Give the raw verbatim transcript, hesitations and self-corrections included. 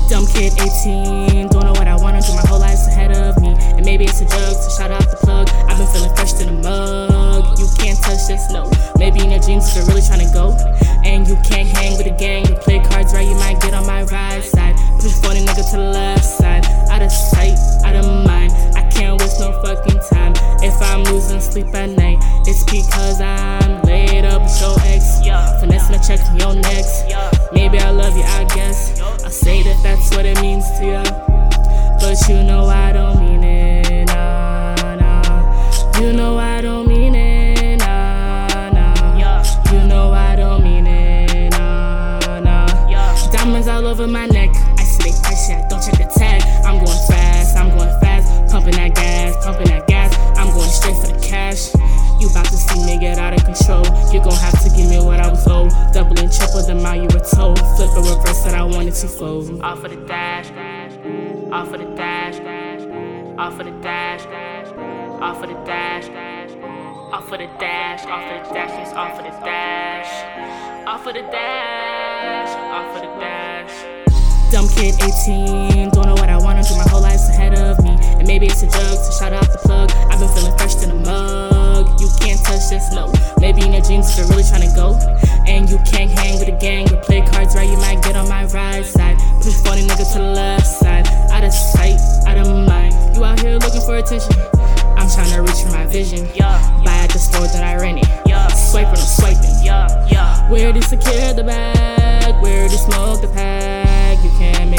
Dumb kid, eighteen, don't know what I want to do, my whole life's ahead of me. And maybe it's a drug, so shout out the plug. I've been feeling fresh in the mug. You can't touch this, no. Maybe in your dreams you're really trying to go. And you can't hang with a gang. You play cards right, you might get on my right side. Push funny nigga to the left side. Out of sight, out of mind. I can't waste no fucking time. If I'm losing sleep at night, it's because I'm laid up with your ex. Finessing a check from your next. Maybe I love you, I guess. I say that that's what it means to you, but you know I don't mean it, nah, nah. You know I don't mean it, nah, nah. You know I don't mean it, nah, nah. Diamonds all over my neck, I see they pricey, I don't check the tag. I'm going fast, I'm going fast, pumping that gas, pumping that gas. I'm going straight for the cash. You about to see me get out of control. You gon' have to give me what I was owed. Double and triple the amount you were told. Flip a reverse that I wanted to fold. Off of the dash, off of the dash, off of the dash, off of the dash, off of the dash, off of the dash, yes, off of the dash, off of the dash, off of the dash. Dumb kid, eighteen, don't know what I want to do, my whole life's ahead of me. And maybe it's a drug, so shout out the plug. I've been feeling fresh in the mug. You can't touch this, no. Maybe in your dreams you're really trying to go. And you can't hang with a gang. You play cards right, you might get on my right side. Push funny nigga to the left side. Out of sight, out of mind. You out here looking for attention. I'm trying to reach for my vision. Buy at the store that I rented. Swiping, I'm swiping. Where to secure the bag? Where to smoke the pack? You can't